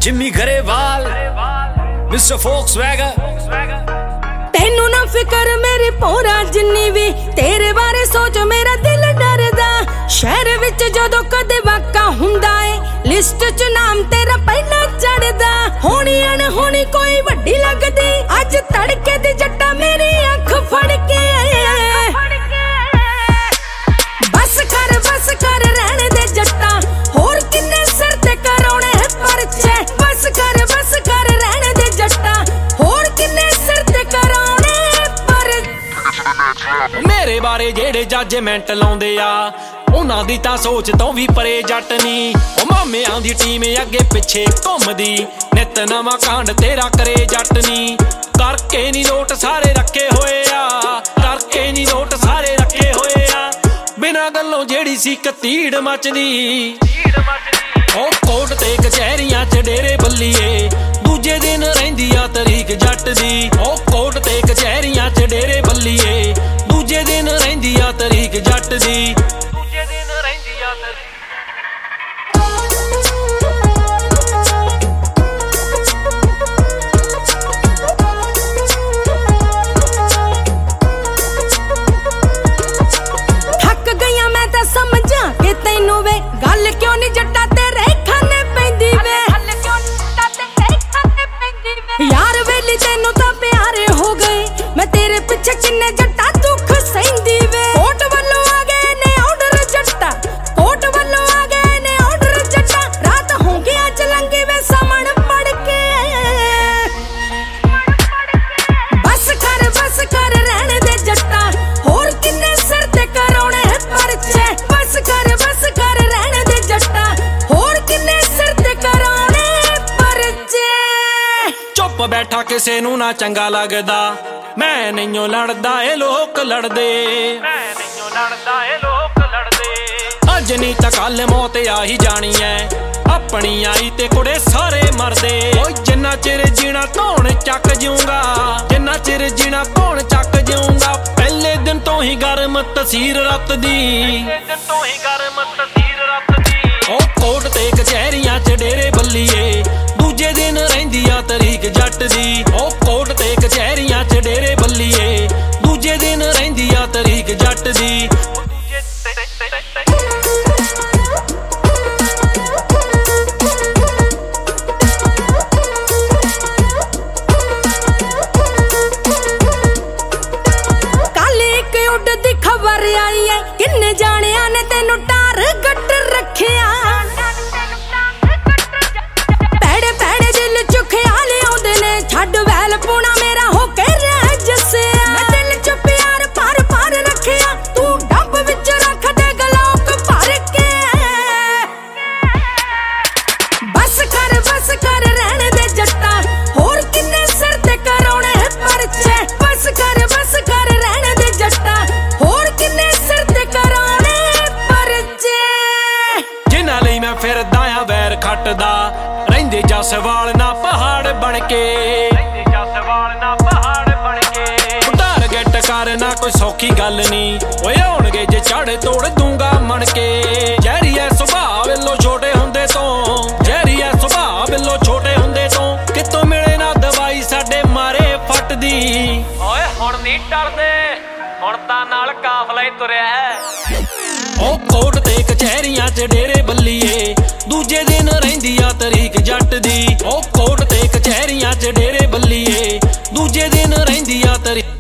Jimmy Grewal mister Volkswagen. तेनू ना फिकर मेरी पोरा जिन्नी भी तेरे बारे सोच मेरा दिल डरदा। शहर विच जदों कदे वाका हुंदा है लिस्ट च नाम तेरा पहला चढ़दा। होनी अनहोनी कोई वड्डी लगदी अज तड़के दी जट्टा मेरी अख फड़ के। बस कर रहने दे जट्टा होर किन्ने सिर ते करौणे परचे। बस कर रहने दे जट्टा होर किन्ने सिर ते करौणे परचे। मेरे बारे जेड़े जजमेंट लाउंदे आ उन्हां दी तां सोच तो भी परे जट नी। ओ मामियां दी टीम अगे पिछे घुमदी नित नवां कांड तेरा करे जट नी। करके नी नोट सारे रखे होए आ, करके नी नोट सारे रखे होए आ। बिना गल्लों जेड़ी सी कतीड़ मचदी ओ कोर्ट ते कचहरियां च डेरे बल्लीए। दूजे दिन रहिंदी आ तरीक जट दी ओ कोर्ट ते कचहरियां च डेरे बल्लीए। दूजे दिन रहिंदी आ तरीक जट दी। दूजे दिन रहिंदी आ तरीक। समझा कि तैनू वे गल क्यों नहीं जट्टा तेरे खाने पैंदी वे। यार वेली तेनू तां प्यारे हो गए मैं तेरे पीछे किन्ने जट्टा दुख सहिंदी वे। कोर्ट वालों आ गए ने ऑर्डर जट्टा, कोर्ट वालों आ गए ने ऑर्डर जट्टा। रात होगी अज लंगी वे समण पड़ के। बस कर रहने दे जट्टा होर किन्ने सिर ते करौणे परचे। बस कर रहने दे जट्टा होर किन्ने सिर ते करौणे परचे। चुप बैठा किसे नू ना चंगा लगदा मैं नहीं लड़दा ए लोक लड़दे। मैं नहीं लड़दा ए लोक लड़दे। अज नहीं तां कल मौत आ ही जानी है अपनी आई ते कुड़े सारे मरदे। ओ जिन्ना चिर जीना कौन चक जूंगा, जिन्ना चिर जीना कौन चक जूंगा। पहले दिन तो ही गर्म तसीर रत दी, तो ही गर्म तसीर रत दी। ओ कोर्ट ते कचहरियां च डेरे बल्लीए। दूजे दिन रहिंदी आ तरीक जट दी ओ कोर्ट ते कचहरियां च डेरे बल्लीए। दूजे दिन रहिंदी आ तरीक जट दी। खबर आई है किन्ने जानिया ने तेनू टारगेट रखिया। पैड़े पैड़े दिल च ख्याल आउंदे ने छड्ड वैल पूना मेरा होके रह जसिया। मैं दिल च प्यार भर भर रखिया तू डंब विच रख दे गलोक भर के। बस कर रहने दे जट्टा होर किन्ने सिर ते करौणे परचे। बस कर रहने दे जट्टा होर किन्ने सिर ते करौणे परचे। जिन्हां लई मैं फिरदा आ वैर खटदा रहिंदे जसवाल ना पहाड़ बन के। रहिंदे जसवाल ना पहाड़ बन के। टारगेट करना कोई सौखी गल नहीं ओए होणगे जे चढ़ तोड़ दूंगा मन के। जहरी है सुभाऽ वेलो छोटे हुंदे तो, जहरी है सुभाऽ वेलो छोटे हुंदे तो। कितों मिले ना दवाई साडे मारे फटदी। ओए हुण नहीं डरदे हुण तां नाल काफला ही तुरिया है। ओ कोर्ट ते कचहरियां च डेरे बल्लीए। दूजे दिन रहिंदी आ तरीक जट दी ओ कोर्ट ते कचहरियां च डेरे बल्लीए। दूजे दिन रहिंदी आ तरीक